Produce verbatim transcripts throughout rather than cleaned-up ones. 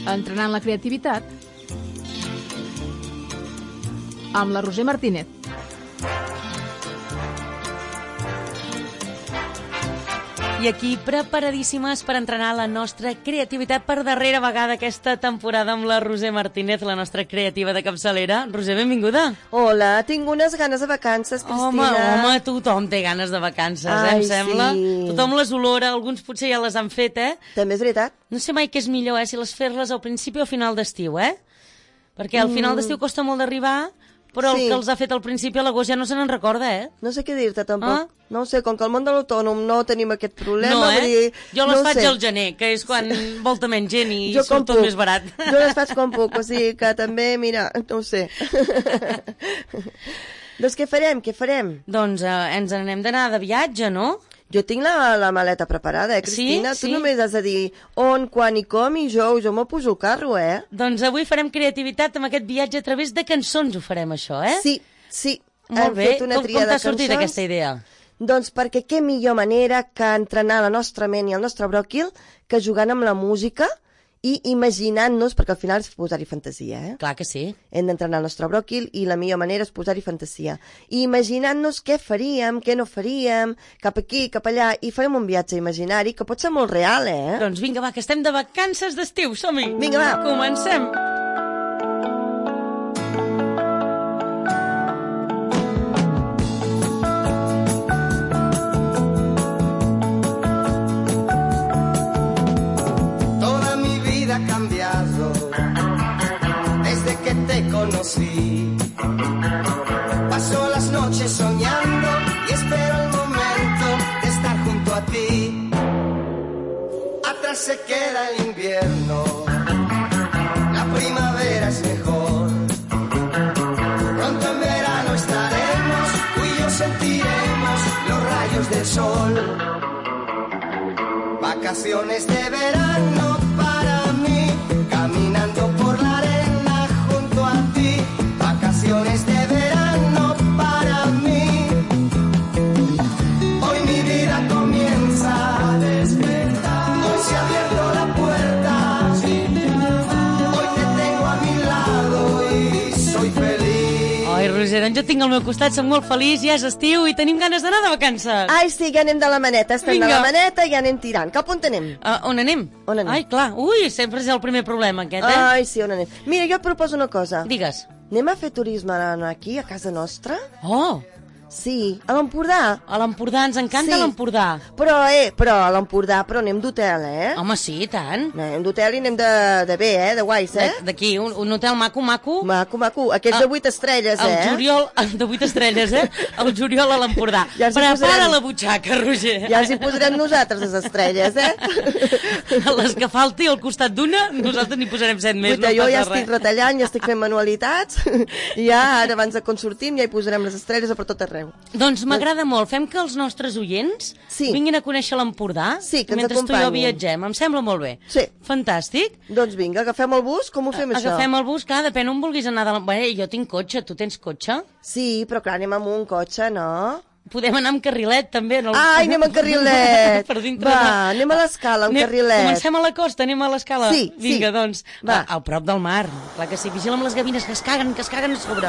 Entrenant la creativitat amb la Roser Martínez. I aquí, preparadíssimes per entrenar la nostra creativitat per darrera vegada aquesta temporada amb la Roser Martínez, la nostra creativa de capçalera. Roser, benvinguda. Hola, tinc unes ganes de vacances, Cristina. Home, home, tothom té ganes de vacances, Ai, eh, em sembla. Sí. Tothom les olora, alguns potser ja les han fet, eh? També és veritat. No sé mai què és millor, eh, si les fer-les al principi o al final d'estiu, eh? Perquè al final d'estiu costa molt d'arribar, però sí. El que els ha fet al principi a l'agost ja no se n'en recorda, eh? No sé què dir-te, tampoc. Ah? No ho sé, com que al món de l'autònom no tenim aquest problema... No, eh? Dir, jo les no faig sé. al gener, que és quan sí. volta menys gent i jo surt tot més barat. Jo les faig com puc, o sigui que també, mira, no ho sé. Doncs què farem, què farem? Doncs eh, ens n'anem d'anar de viatge, no? Jo tinc la, la maleta preparada, eh, Cristina? Sí? Tu Sí? només has de dir on, quan i com, i jo, jo m'ho poso al carro, eh? Doncs avui farem creativitat amb aquest viatge a través de cançons, ho farem això, eh? Sí, sí. Molt Hem bé. fet una Com, tria com t'ha de sortit cançons. aquesta idea? Doncs perquè què millor manera que entrenar la nostra ment i el nostre bròquil que jugant amb la música i imaginant-nos, perquè al final és posar-hi fantasia, eh? Clar que sí. Hem d'entrenar el nostre bròquil i la millor manera és posar-hi fantasia. I imaginant-nos què faríem, què no faríem, cap aquí, cap allà, i farem un viatge imaginari que pot ser molt real, eh? Doncs vinga, va, que estem de vacances d'estiu, som-hi! Vinga, va! Comencem! Conocí. Paso las noches soñando y espero el momento de estar junto a ti. Atrás se queda el invierno, la primavera es mejor. Pronto en verano estaremos, tú y yo sentiremos los rayos del sol. Vacaciones de verano para mí, caminando por la arena junto a ti. Vacaciones de verano para mí. Hoy mi vida comienza a despertar. Hoy se ha abierto la puerta. Hoy te tengo a mi lado y soy feliz. Ai, Roser, doncs jo tinc al meu costat, soc molt feliç, ja és estiu i tenim ganes d'anar de vacances. Ai, sí, ja anem de la maneta, estem Vinga. de la maneta i ja anem tirant. Cap on anem? Uh, on anem? On anem? Ai, clar, ui, sempre és el primer problema aquest, eh? Ai, sí, on anem? Mira, jo et proposo una cosa. Digues. Anem a fer turisme aquí, a casa nostra? Oh, Sí, a l'Empordà. a l'Empordà, ens encanta Sí. l'Empordà. Però, eh, però a l'Empordà, però anem d'hotel, eh? Home, sí, i tant. Anem d'hotel i anem de, de bé, eh? De guais, eh? De- D'aquí, un, un hotel maco, maco. Maco, maco. Aquests de vuit estrelles, El eh? juliol, de vuit estrelles, eh? El juliol a l'Empordà. Ja els hi Prepara posarem. la butxaca, Roger. Ja els hi posarem nosaltres, les estrelles, eh? Les que falti al costat d'una, nosaltres n'hi posarem set més. Guaita, no jo ja passa estic res. retallant, ja estic fent manualitats, i ja, ara, abans de quan sortim, ja hi posarem les estrelles a per tot arreu. Doncs m'agrada molt. Fem que els nostres oients Sí. vinguin a conèixer l'Empordà Sí, que ens mentre tu i jo acompanyin. viatgem. Em sembla molt bé. Sí. Fantàstic. Doncs vinga, agafem el bus, com ho fem, això? Agafem el bus, clar, depèn on vulguis anar. De la... Bé, jo tinc cotxe, tu tens cotxe? Sí, però clar, anem amb un cotxe, no? Podem anar amb carrilet, també. En el... Ai, anem en carrilet! Per dintre Va, de- anem a l'escala, amb Anem- carrilet. Comencem a la costa, anem a l'escala. Sí, sí. Vinga, doncs, Va. a, al prop del mar. Clar que sí, vigila amb les gavines, que es caguen, que es caguen a sobre.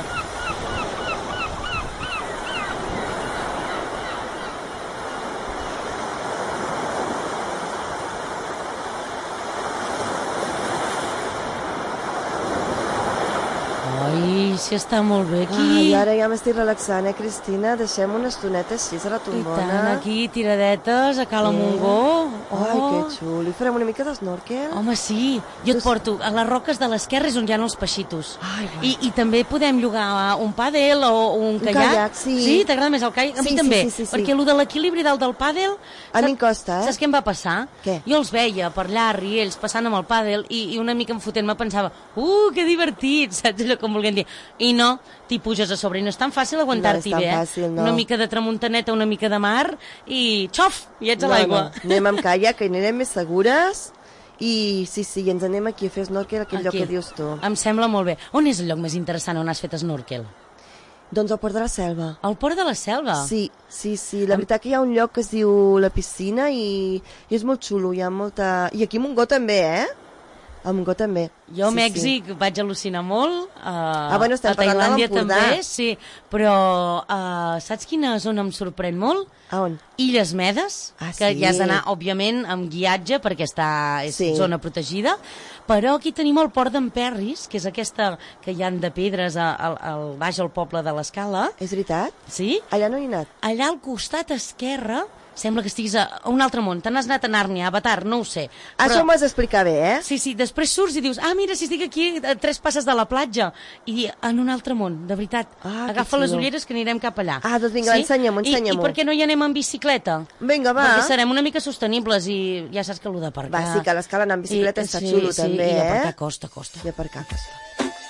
Ai, sí està molt bé aquí. Ai, ara ja m'estic relaxant, eh, Cristina? Deixem una estoneta així a la I tombona. tant, aquí, tiradetes, a Cala Montgó. Ai, que xulo. I farem una mica d'esnorkel? Home, sí. Jo et porto a les roques de l'esquerra és on hi ha els peixitos. Ai, va. I, I també podem llogar un pàdel o un kayak. kayak, sí. Sí, t'agrada més el kayak? A Sí, mi sí, també. sí, sí, sí. Perquè allò de l'equilibri dalt del pàdel... A mi sap- em costa, eh? Saps què em va passar? Què? Jo els veia per allà, riells, passant amb el pàdel, i, i una mica enfotent-me pensava, uh, que divertit, saps allò com volguem dir. I no, t'hi puges a sobre i no és tan fàcil aguantar-t'hi No és tan bé, eh? fàcil, no. Una mica de tramuntaneta, una mica de mar, i xof, i ets a No, l'aigua. no. Anem amb kayak, que anirem més segures. I sí, sí, ens anem aquí a fer snorkel, aquell lloc Aquí. que dius tu. Em sembla molt bé. On és el lloc més interessant on has fet snorkel? Doncs al Port de la Selva. Al Port de la Selva? Sí, sí, sí. La veritat que hi ha un lloc que es diu La Piscina i, i és molt xulo, hi ha molta... I aquí a Montgó també, eh? A Montgó també. Jo a sí, Mèxic sí. vaig al·lucinar molt, uh, ah, bueno, a Tailàndia també, sí, però uh, saps quina zona em sorprèn molt? A on? Illes Medes, ah, que sí. ja has d'anar, òbviament, amb guiatge, perquè està, és sí. zona protegida, però aquí tenim el port d'en Perris, que és aquesta que hi han de pedres a, a, al baix al poble de l'Escala. És veritat? Sí. Allà no hi he anat. Allà al costat esquerre, sembla que estiguis a un altre món. Te n'has anat a Nàrnia, a Avatar, no ho sé. Però... Això m'ho has d'explicar bé, eh? Sí, sí, després surts i dius, ah, mira, si estic aquí a tres passes de la platja. I en un altre món, de veritat. Ah, agafa les ulleres que anirem cap allà. Ah, doncs vinga, sí? ensenya-m'ho, ensenya-m'ho. I, I per què no hi anem en bicicleta? Vinga, va. Perquè serem una mica sostenibles i ja saps que allò d'aparcar... Va, sí, que a l'escala anar amb bicicleta I, està sí, xulo, sí, també, eh? eh? I aparcar costa, costa. I aparcar costa.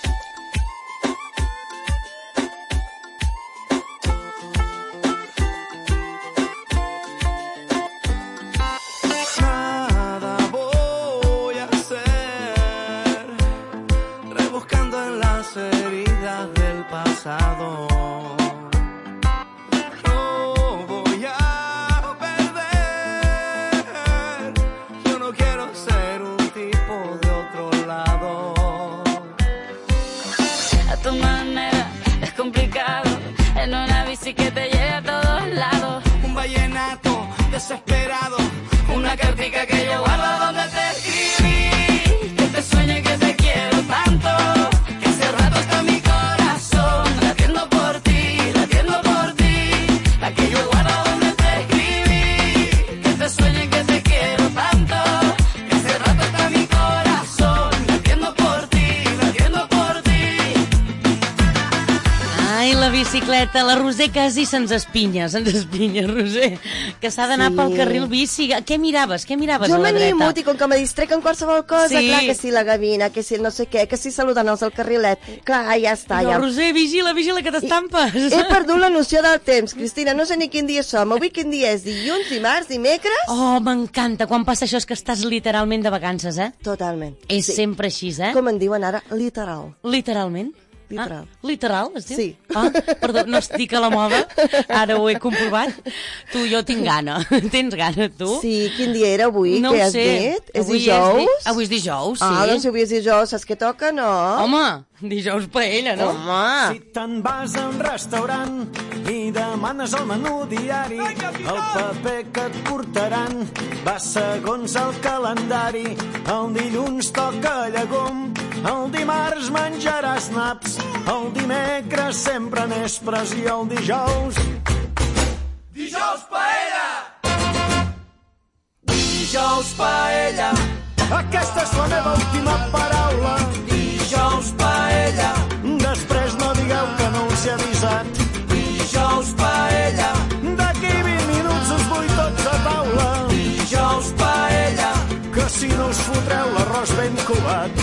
No voy a perder. Yo no quiero ser un tipo de otro lado. A tu manera es complicado. En una bici que te lleve a todos lados. Un vallenato desesperado. Una cartica que yo guardo donde te escribí. Que te sueñe que te quiero tanto. Que hace rato está mi corazón. Latiendo por ti, latiendo por ti. La que yo guardo donde te escribí. Que te sueñe que te quiero tanto. Que hace rato está mi corazón. Latiendo por ti, latiendo por ti. Ai, la bicicleta, la Roser quasi se'ns espinya, se'ns espinya, Roser, que s'ha d'anar Sí. pel carril bici. Què miraves? Què miraves Jo a la dreta? m'animo, i com que me distrec en qualsevol cosa, Sí. clar, que si la gavina, que si el no sé què, que si saludant-los al carrilet, clar, ja està, No, ja. Roser, vigila, vigila, que t'estampes. He perdut la noció del temps, Cristina, no sé ni quin dia som. Avui quin dia és? Dilluns, dimarts, dimecres? Oh, m'encanta, quan passa això és que estàs literalment de vacances, eh? Totalment. És Sí. sempre així, eh? Com en diuen ara, literal. Literalment? Literal. Ah, literal, es diu? Sí. Ah, perdó, no estic a la moda, ara ho he comprovat. Tu, jo tinc gana. Tens gana, tu? Sí, quin dia era avui? No Què ho has sé. dit? És Avui dijous? di- Avui és dijous, sí. Ah, doncs si avui és dijous, saps què toca, no? Home, dijous paella, no? Home. Si te'n vas a un restaurant i demanes el menú diari, el paper que et portaran va segons el calendari. El dilluns toca llegum, el dimarts menjaràs naps, el dimecres sempre nespres i el dijous... Dijous paella! Dijous paella! Aquesta és la meva última paraula. Dijous paella! Després no digueu que no us he avisat. Dijous paella! D'aquí vint minuts us vull tots a taula. Dijous paella! Que si no us fotreu l'arròs ben covat.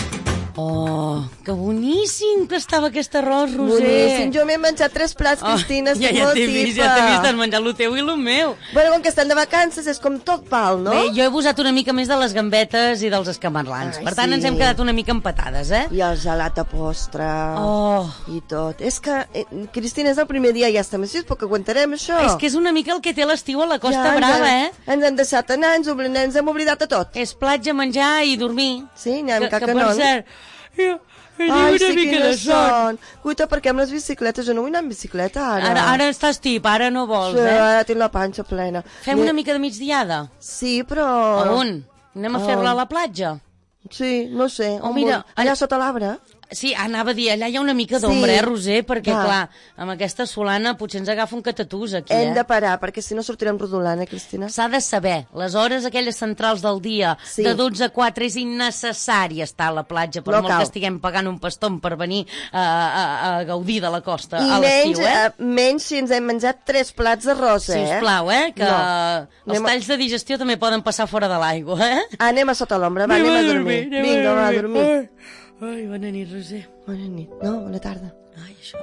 Oh, que boníssim que estava aquest arròs, Roser. Boníssim. Jo m'he menjat tres plats, Cristina, oh, ja, estic ja molt t'he vist, tipa. ja t'he vist, has menjat el teu i el meu. Bueno, com que estan de vacances, és com tot val, no? Bé, jo he posat una mica més de les gambetes i dels escamarlans. Ai, Per tant, sí. ens hem quedat una mica empatades, eh? I el gelat a postre. Oh. I tot. És que, eh, Cristina, és el primer dia, ja estem així, però que aguantarem això. És que és una mica el que té l'estiu a la Costa Brava, ens, eh? Ens han deixat anar, ens, oblidem, ens hem oblidat de tot. És platja, menjar i dormir. Sí, anem que, que cacanon. per cert, jo, jo Ai, una sí, mica de quines son. són. Guita, perquè amb les bicicletes, jo no vull anar amb bicicleta ara. Ara, ara estàs tip, ara no vols, Sí, eh? ara tinc la panxa plena. Fem Ni- una mica de migdiada. Sí, però... A on? Anem a On? fer-la a la platja? Sí, no sé. Oh, on mira, vull? Allà sota l'arbre? Sí, anava a dir, allà hi ha una mica d'ombra, Sí. eh, Roser? Perquè, Va. clar, amb aquesta solana potser ens agafa un catatús aquí, Hem eh? de parar, perquè si no sortirem rodolant, eh, Cristina? S'ha de saber, les hores aquelles centrals del dia, Sí. de dotze a quatre, és innecessari estar a la platja, per No molt cal. que estiguem pagant un paston per venir a, a, a gaudir de la costa I a menys, l'estiu, eh? eh, menys si ens hem menjat tres plats d'arròs, eh? Sisplau, eh? Que No. els Anem a- talls de digestió també poden passar fora de l'aigua, eh? Anem a sota l'ombra, va, anem a dormir. Vinga, va, a dormir. Ai, ai, bona nit, Roser. Bona nit. No, bona tarda. Ai, això...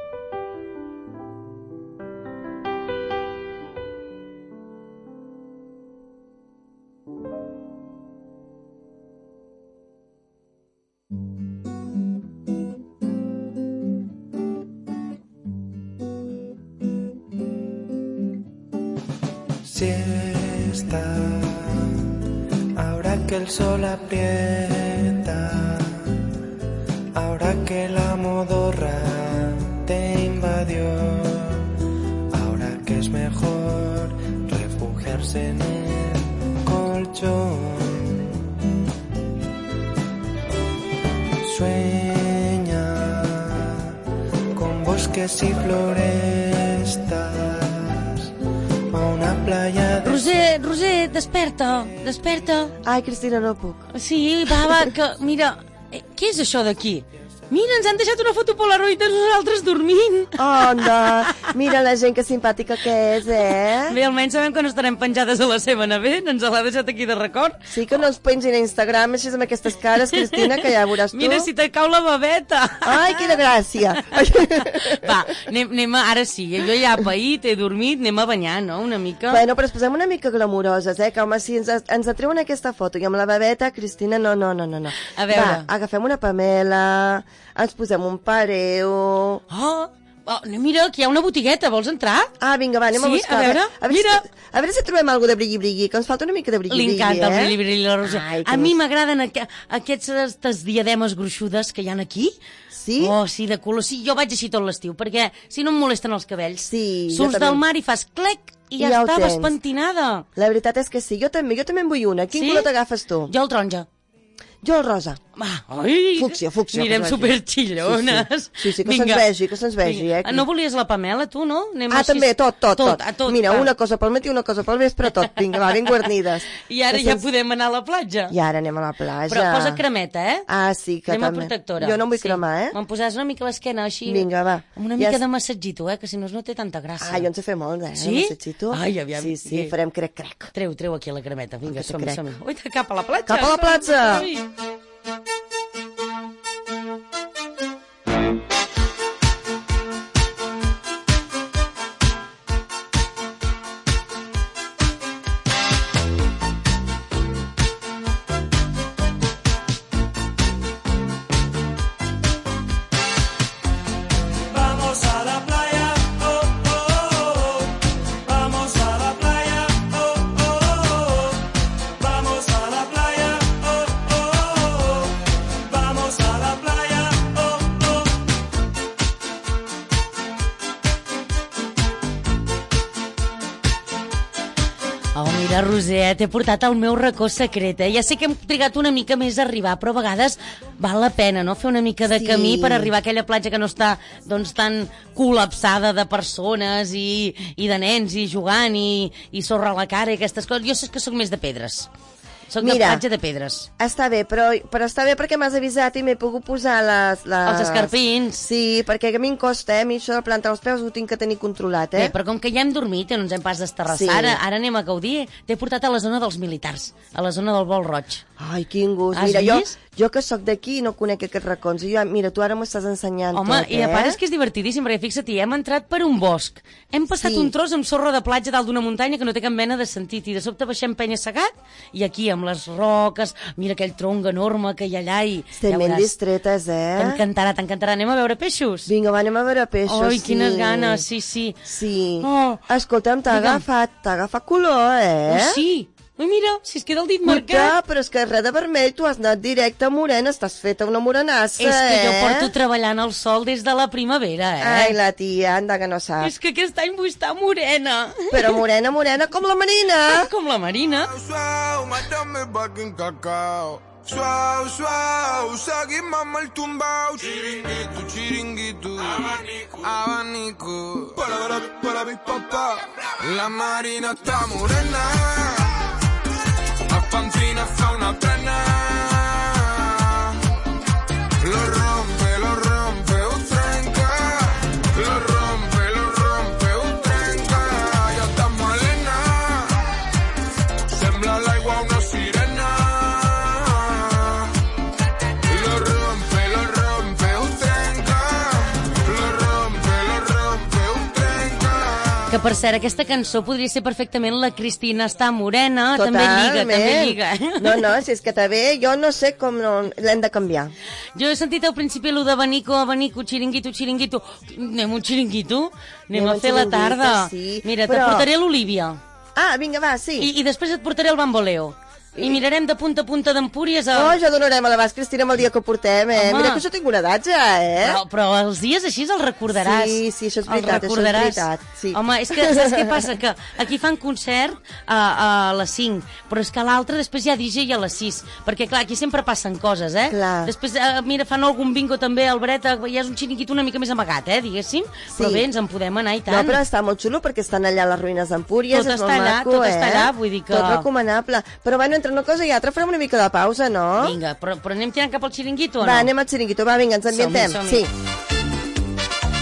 Siesta, ahora que el sol aprieta bebeta, ahora que la modorra te invadió, ahora que es mejor refugiarse en el colchón. Sueña con bosques y florestas, a una playa de... Roser, Roser, desperta, desperta. Ai, Cristina, no puc. Sí, va, va, que, mira, eh, què és això d'aquí? Mira, ens han deixat una foto Polaroid de nosaltres dormint. Onda, mira la gent que simpàtica que és, eh? Bé, almenys sabem que no estarem penjades a la seva nevera, ens l'ha deixat aquí de record. Sí, que no ens pengin a Instagram així amb aquestes cares, Cristina, que ja veuràs tu. Mira si te cau la babeta. Ai, quina gràcia. Va, anem, anem a, ara sí, jo ja he paït, he dormit, anem a banyar, no?, una mica. Bueno, però ens posem una mica glamuroses, eh? Que, home, si ens, ens atreuen aquesta foto i amb la babeta, Cristina, no, no, no, no. no. A veure. Va, agafem una Pamela, ens posem un pareu... Oh, oh, mira, aquí hi ha una botigueta, vols entrar? Ah, vinga, va, anem sí? a buscar. A veure, a veure mira. Si, a veure si trobem alguna de brilli-brilli, que ens falta una mica de brilli-brilli, eh? Li encanta el brilli-brilli, la Roser. Ai, a mi m'agraden aqu aquestes diademes gruixudes que hi ha aquí. Sí? Oh, sí, de color. Sí, jo vaig així tot l'estiu, perquè si no em molesten els cabells. Sí, surts jo també. del mar i fas clec i ja, I ja ho estaves tens. pentinada. La veritat és que sí, jo també, jo també en vull una. Quin Sí? color t'agafes tu? Jo el taronja. Jo el rosa. Va, ai, Fúcsia, fúcsia, anirem que es vegi. superxillones. Sí, sí, sí, sí, que se'ns vegi, que se'ns vegi, Vinga. eh? No volies la Pamela, tu, no? Anem Ah, així... també, tot, tot, tot. a tot Mira, va. una cosa pel matí, una cosa pel vespre, tot. Vinga, va, ben guarnides. I ara Que ja se'ns- podem anar a la platja. I ara anem a la plaja. Però posa cremeta, eh? Ah, sí, que Crema també. protectora. Jo no em vull cremar, eh? Me'n posaràs una mica a l'esquena, així... Vinga, va. Amb una Ja mica es- de massatgito, eh? Que si no, no té tanta gràcia. Ah, jo en sé fer molt, eh? Sí? de massatgito. Ai, aviam. Sí, sí, Què? farem crec, crec. Treu, treu aquí la cremeta. Vinga, Que te som-hi, crec. som-hi. Ui, cap a la platja. Cap a la platja. Ui. Vamos a la playa, oh, oh, oh. Vamos a la playa, oh, oh, oh. Vamos a la playa, oh, oh, oh. Vamos a la playa, oh, oh. Oh, mira, Roser, t'he portat al meu racó secret, eh? Ja sé que hem trigat una mica més a arribar, però a vegades val la pena, no?, fer una mica de Sí. camí per arribar a aquella platja que no està, doncs, tan col·lapsada de persones i, i de nens i jugant i, i sorra a la cara i aquestes coses. Jo sé que sóc més de pedres. Soc de Mira. platja de pedres. Està bé, però, però està bé perquè m'has avisat i m'he pogut posar les, les... Els escarpins. Sí, perquè a mi em costa, eh? A mi això de plantar els peus ho tinc que tenir controlat, eh? Bé, però com que ja hem dormit i no ens hem pas d'estarrassar, Sí. ara, ara anem a gaudir. T'he portat a la zona dels militars, a la zona del Vol Roig. Ai, quin gust. Has Mira, jo, vist? jo que sóc d'aquí no conec aquests racons. I jo, mira, tu ara m'ho estàs ensenyant Home, tot, i a eh? part és que és divertidíssim, perquè fixa't-hi, hem entrat per un bosc, hem passat Sí. un tros amb sorra de platja dalt d'una muntanya que no té cap mena de sentit, i de sobte baixem penya-segat, i aquí amb les roques, mira aquell tronc enorme que hi ha allà, i Estem ben veuràs, distretes, eh? t'encantarà, t'encantarà. Anem a veure peixos? Vinga, va, anem a veure peixos. Ai, sí. quines ganes, sí, sí. Sí. Oh. Escolta'm, t'ha Digue'm. agafat, t'ha agafat color, eh? Oh, sí. Ai, mira, si es queda el dit marcat. Puta, però és que res de vermell, tu has anat directe a morena, estàs feta una morenassa, És que jo eh? porto treballant al sol des de la primavera, eh? Ai, la tia, anda que no sap. És que aquest any vull estar morena. Però morena, morena, com la Marina. Com la Marina. Suau, mátame pa' que en cacao. Suau, suau, seguimos mal tumbao. Chiringuito, chiringuito. Abanico, abanico. Para, para, para mi papá. La Marina está morena. A Pancina fa una trena. Lo rompe, lo rompe, ho trenca. Lo rompe, lo rompe, ho trenca. Ja està morena. Sembla l'aigua una sirena. Lo rompe, lo rompe, ho trenca. Lo rompe, lo rompe, ho trenca. Que, per cert, aquesta cançó podria ser perfectament la Cristina està morena. També lliga, també lliga. No, no, si és que també, jo no sé com no, l'hem de canviar. Jo he sentit al principi allò d'abanico, abanico, xiringuito, xiringuito. Anem un xiringuito? Anem, Anem a un fer la xiringuito, tarda. sí, Mira, però- te portaré l'Olívia. Ah, vinga, va, sí. I, I després et portaré el bamboleo. I mirarem de punta a punta d'Empúries a... Oh, ja donarem a l'abast, Cristina, amb el dia que portem, eh? Home. Mira que jo tinc una edat ja, eh? Però, però els dies així els recordaràs. Sí, sí, això és Els veritat, això és recordaràs. veritat, sí. Home, és que saps què passa? Que aquí fan concert a, a les cinc, però és que a l'altre després hi ha D J a les sis, perquè clar, aquí sempre passen coses, eh? Clar. Després, eh, mira, fan algun bingo també al Breta, ja és un xiringuito una mica més amagat, eh, diguéssim, Sí. però bé, ens en podem anar i tant. No, però està molt xulo perquè estan allà a les ruïnes d'Empúries, Tot és està molt allà, maco, tot eh? està allà, vull dir que- Tot recomanable. Però bueno, entre una cosa i altra farem una mica de pausa, no? Vinga, però, però anem tirant cap al xiringuito o Va, no? anem al xiringuito, va, vinga, ens ambientem. Som-hi, som-hi. Sí.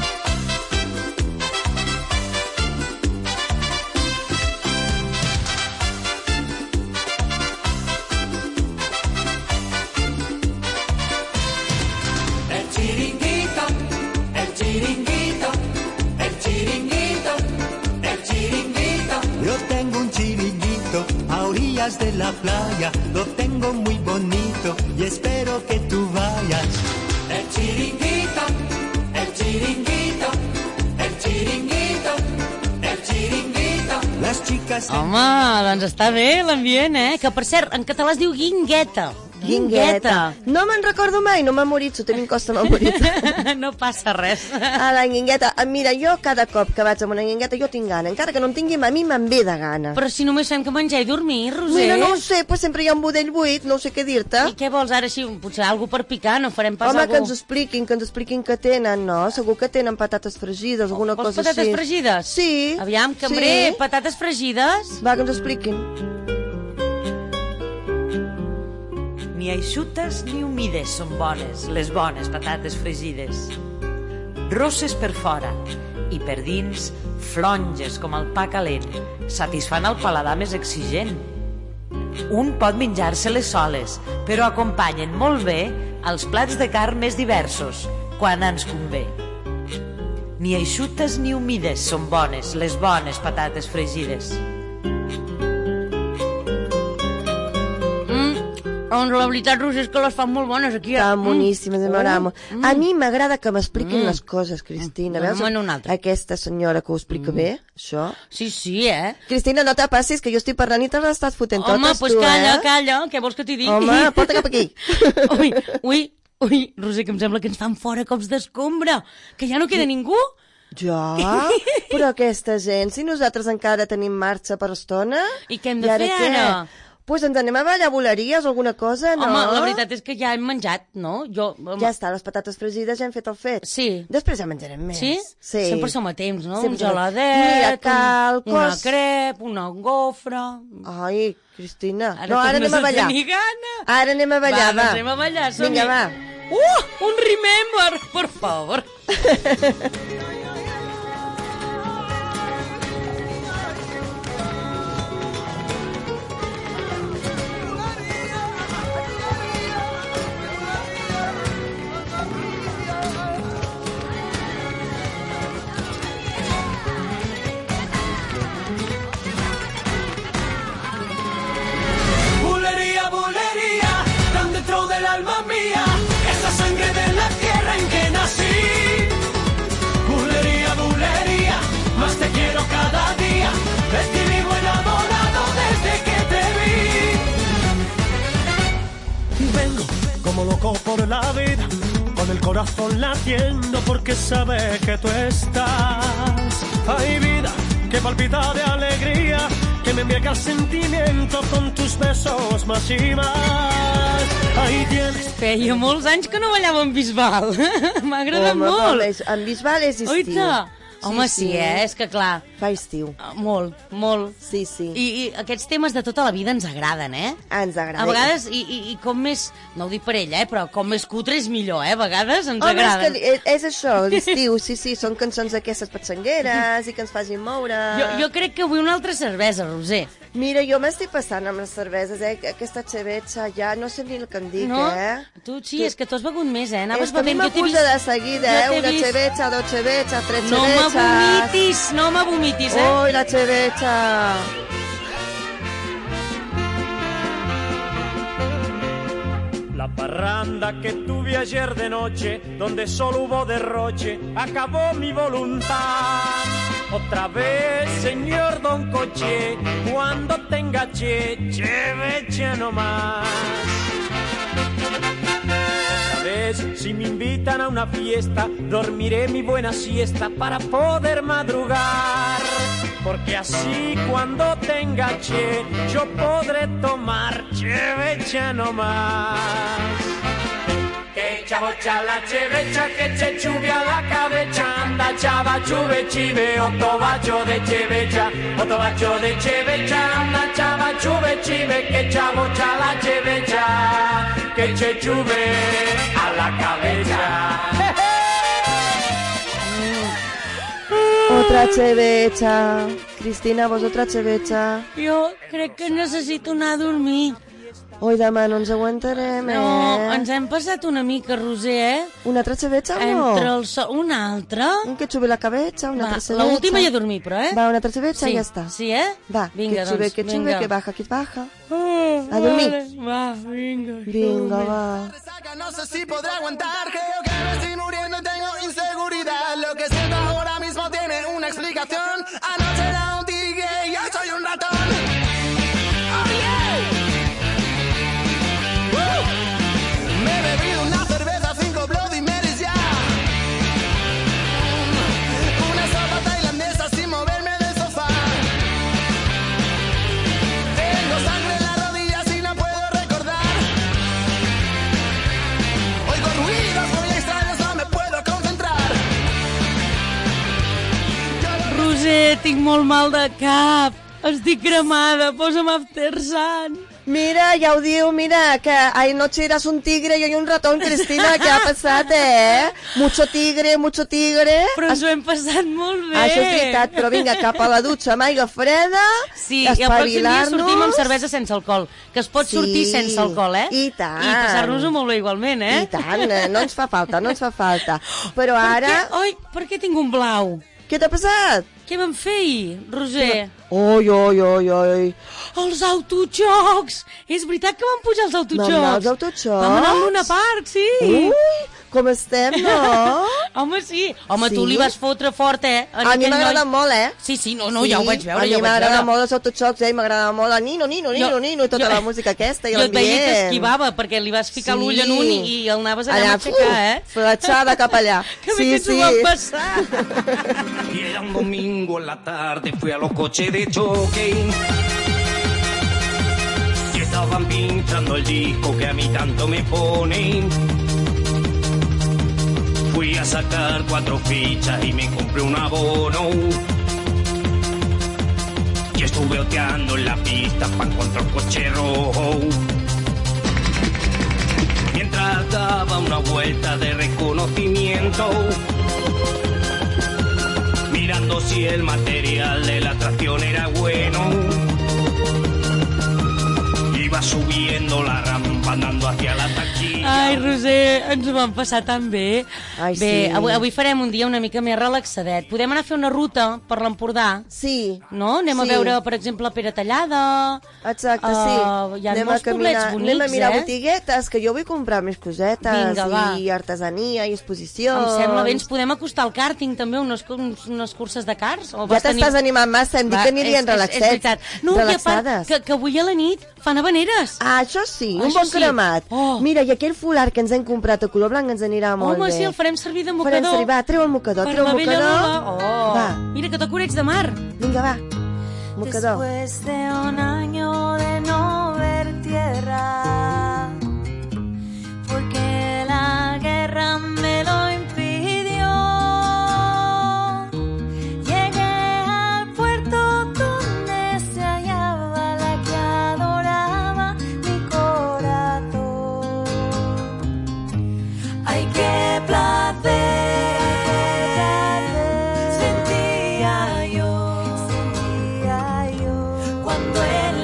El chiringuito, el chiringuito, el chiringuito, el chiringuito. Yo tengo un chiringuito a orillas de la playa, lo tengo muy bonito y espero que tú vayas. El chiringuito, el chiringuito, el chiringuito, el chiringuito. Las chicas... Home, doncs està bé l'ambient, eh? Que, per cert, en català es diu guingueta. Guingueta. No me'n recordo mai, no m'ha morit, s'ho tenim costa m'ha morit. No passa res. A la guingueta. Mira, jo cada cop que vaig a una guingueta jo tinc gana, encara que no en tingui, a mi me'n ve de gana. Però si només fem que menjar i dormir, Roser. Mira, no ho sé, pues sempre hi ha un budell buit, no sé què dir-te. I què vols ara així? Potser algú per picar, no farem pas Home, algú... que ens expliquin, que ens expliquin què tenen, no? Segur que tenen patates fregides, alguna Vols cosa patates així. fregides? Sí. Aviam, cambrer, Sí. patates fregides? Va, que ens expliquin. Ni eixutes ni humides són bones, les bones patates fregides. Rosses per fora i per dins, flonges com el pa calent, satisfan el paladar més exigent. Un pot menjar-se-les soles, però acompanyen molt bé els plats de carn més diversos, quan ens convé. Ni eixutes ni humides són bones, les bones patates fregides. Doncs la veritat, Roser, és que les fan molt bones aquí. Estan boníssimes, mm. m'agrada. Mm. A mi m'agrada que m'expliquin Mm. les coses, Cristina. Mm. Veus? Dóna'm una altra. Aquesta senyora que ho explica Mm. bé, això. Sí, sí, eh? Cristina, no te passis, que jo estic parlant i te les estàs fotent Home, totes, pues tu, calla, eh? calla, què vols que t'hi digui? Home, porta cap aquí. Ui, ui, ui, Roser, que em sembla que ens fan fora cops d'escombra, que ja no queda ningú. Ja? Però aquesta gent, si nosaltres encara tenim marxa per estona... I què hem de i fer què? ara? Pues ens anem a ballar voleries o alguna cosa, no? Home, la veritat és que ja hem menjat, no? Jo, home, Ja està, les patates fregides ja hem fet el fet. Sí. Després ja menjarem més. Sí? Sí. Sempre som a temps, no? Sempre un som- geladet, Mira, cal, un, una cos- crep, una gofre... Ai, Cristina. Ara no, ara anem a tornes ballar. tenir gana. Ara anem a ballar, va. va. Va, anem a ballar, som-hi. Vinga, va. Uh, un remember, por favor. Bulería, bulería, tan dentro del alma mía, esa sangre de la tierra en que nací. Bulería, bulería, más te quiero cada día, de ti vivo enamorado desde que te vi. Vengo como loco por la vida, con el corazón latiendo porque sabe que tú estás. Hay vida que palpita de alegría, que me embriaga el sentimiento con tus besos más y más. Ahí tienes. Feia molts anys que no ballava en Bisbal. M'ha agradat Home, molt. com és- en Bisbal és estiu. Oita. Home, sí, sí. eh? És que clar, Fa estiu. molt, molt. Sí, sí. I, I aquests temes de tota la vida ens agraden, eh? Ens agrada. A vegades, i, i, i com més, no ho dic per ella, eh, però com més cutre és millor, eh? A vegades ens Home, és, agraden. que, és, és això, l'estiu, sí, sí, són cançons aquestes patxangueres i que ens facin moure. Jo, jo crec que vull una altra cervesa, Roser. Mira, jo m'estic passant amb les cerveses, eh? Aquesta xevetxa ja no sé ni el que em dic, No? eh? Tu, sí, és que tu has begut més, eh? Anaves és que a mi bevent, jo t'he m'acusa vist... de seguida, jo eh? t'he Una vist. xevetxa, dos xevetxes, tres No me xevetxes... vomitis, no me vomitis, eh? Ui, la xevetxa... La parranda que tuve ayer de noche, donde solo hubo derroche, acabó mi voluntad. Otra vez, señor Don Coche, cuando tenga che, chevecha no más. Otra vez, si me invitan a una fiesta, dormiré mi buena siesta para poder madrugar. Porque así cuando tenga che, yo podré tomar chevecha no más. Que chavocha la chevecha, que che chuvia la cabeza, anda chava chuve chive, otto bacio de chevecha, otto bacio de chevecha, anda chava chuve chive, que chavocha la chevecha, que che chuve a la cabeza. Otra chevecha. Cristina, vos otra chevecha? Jo crec que necessito anar a dormir. Oi, demà no ens aguantarem, eh? No, ens hem passat una mica, Roser, eh? Una altra chevecha o no? Entre el sol... Una altra? Un que xuve la cabeza, una Va, altra chevecha. l'última ja a dormir, però, eh? Va, una altra chevecha sí. i ja està. Sí, eh? Va, vinga, que xuve, doncs, que xuve, vinga. que baja, que baja. Oh, a dormir. Vale. Va, vinga. Vinga, va. No sé si podré aguantar, creo que me estoy muriendo y tengo inseguridad. Lo que siento ahora mismo tiene una explicación. Anoche era un tigre y hoy soy un ratón. Oh, yeah. Woo. Me he bebido una cerveza, cinco Bloody Marys ya. Una sopa tailandesa sin moverme del sofá. Tengo sangre en las rodillas y no puedo recordar. Oigo ruidos muy extraños, no me puedo concentrar. Roser, tinc molt mal de cap. Estic cremada, posa'm Aftersun. Mira, ja ho diu, mira, que anoche eras un tigre y hoy un ratón, Cristina, què ha passat, eh? Mucho tigre, mucho tigre. Però ens ho hem passat molt bé. Això és veritat, però vinga, cap a la dutxa amb aigua freda, sí, i el pròxim dia sortim amb cervesa sense alcohol, que es pot sí, sortir sense alcohol, eh? I tant. I passar-nos-ho molt bé igualment, eh? I tant, no ens fa falta, no ens fa falta. Però ara... Per què? Oi, per què tinc un blau? Què t'ha passat? Què vam fer ahir, Roser? Oi, oi, oi, oi. Els autojocs! És veritat que vam pujar els autojocs? Vam anar als autojocs? Vam anar al Luna Park, sí. Ui, com estem, no? Home, sí. Home, sí? tu li vas fotre fort, eh? A, a mi m'agrada noi... molt, eh? Sí, sí, no, no, sí, ja ho vaig veure, ja ho vaig veure. A mi m'agrada molt els autojocs, eh? M'agrada molt el nino, nino, nino, jo, nino, i tota jo, la música aquesta i l'ambient. Jo et veia que esquivava, perquè li vas ficar sí. l'ull en un i, i el anaves allà, allà a aixecar, uh, eh? Fletxada cap allà. Que sí, bé que sí. t'ho va passar. Y era un domingo en la tarde, fui a los coches de choque. Y estaban pinchando el disco que a mí tanto me pone. Fui a sacar cuatro fichas y me compré un abono. Y estuve oteando en la pista para encontrar un coche rojo. Mientras daba una vuelta de reconocimiento, mirando si el material de la tracción era bueno. Iba subiendo la rampa andando hacia la taquilla. Ai, Roser, ens ho vam passar tan bé. Ai, bé, sí. avui, avui farem un dia una mica més relaxadet. Podem anar a fer una ruta per l'Empordà? Sí. No? Anem sí. a veure, per exemple, Pere Tallada. Exacte, sí. Uh, hi ha anem molts poblets bonics, anem a mirar eh? botiguetes, que jo vull comprar més cosetes. Vinga, va. I artesania, i exposicions. Em sembla bé, ens podem acostar al kàrting també, unes, unes curses de cars? O ja t'estàs tenir... animant massa, hem dit va, que anirien és, relaxats. És, és veritat. No, relaxades. I a part, que, que avui a la nit fan habaneres. Ah, això sí, un això bon cremat. Sí. Oh. Mira, i aquell folar que ens hem comprat a color blanc ens anirà molt Home, bé. Home, sí, el farem servir de mocador. Farem servir, va, treu el mocador, per treu el mocador. mocador. Oh. Va. Mira, que toco Orets de Mar. Vinga, va, mocador. Después de un año de no ver tierra, porque la guerra me lo impidió, llegué al puerto donde se hallaba la que adoraba mi corazón. Ay, qué placer sentía yo, sentía yo cuando el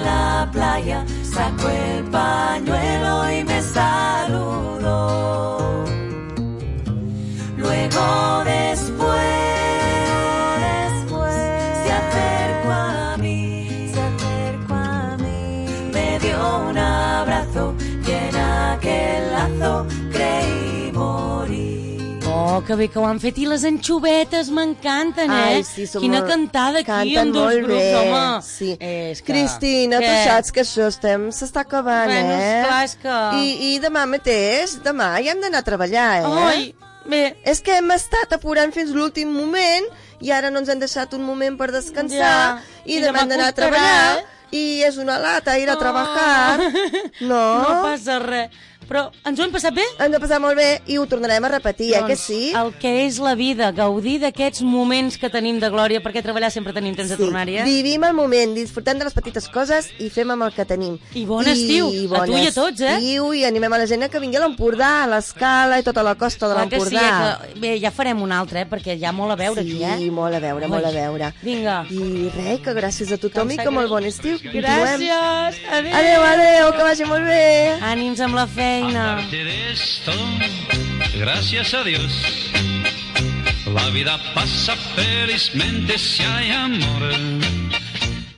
que bé que ho han fet. I les anxovetes m'encanten, eh? Ai, sí, són Quina molt... cantada aquí Canten amb dos molt grups, bé. home. Sí. És que... Cristina, tu Què? saps que això estem... s'està acabant, Bueno, eh? esclar, és que... I, I demà mateix, demà ja hem d'anar a treballar, eh? Ai, bé. És que hem estat apurant fins l'últim moment i ara no ens han deixat un moment per descansar Ja. i, I demà demà hem d'anar a costarà, treballar eh? i és una lata ir a treballar. No? No passa res. Però ens ho hem passat bé? Ens ho hem passat molt bé i ho tornarem a repetir, doncs, eh que sí? El que és la vida, gaudir d'aquests moments que tenim de glòria, perquè treballar sempre tenim temps de tornar-hi, eh? Vivim el moment, disfrutem de les petites coses i fem amb el que tenim. I bon estiu, a tu i a tots, eh? estiu, i animem a la gent a que vingui a l'Empordà, a l'Escala i tota la costa de Clar que sí, l'Empordà. eh, que... Bé, ja farem un altre, eh? Perquè hi ha molt a veure Sí, aquí, eh? Sí, molt a veure, molt a veure. Vinga. I res, que gràcies a tothom i sap que molt greu. bon estiu. Gràcies, adéu. Adéu, adéu, que vagi molt bé. Ànims amb la feina. Aparte de esto, gracias a Dios, la vida pasa felizmente si hay amor.